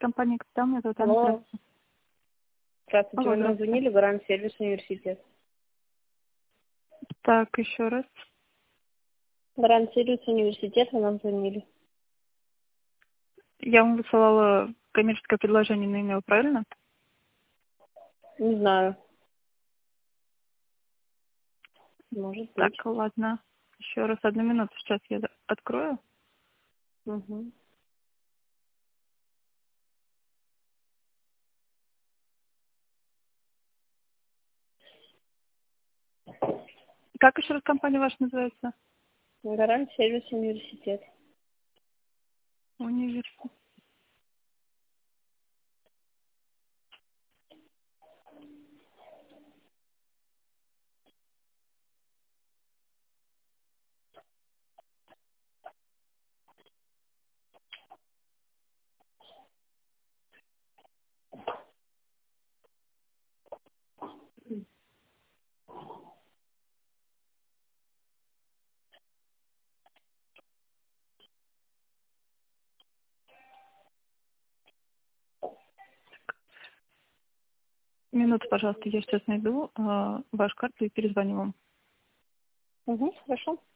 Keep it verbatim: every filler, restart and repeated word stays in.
Компания «Капитал», меня зовут Анна. Алло. Здравствуйте, Алло, вы нам здравствуйте. звонили, Гарант Сервис Университет. Так, еще раз. Гарант Сервис Университет, вы нам звонили. Я вам высылала коммерческое предложение на e-mail, правильно? Не знаю. Может Так, быть. ладно. Еще раз, одну минуту, сейчас я открою. Угу. Как еще раз компания ваша называется? Гарант Сервис Университет. Университет. Минуту, пожалуйста, я сейчас найду э, вашу карту и перезвоню вам. Угу, хорошо.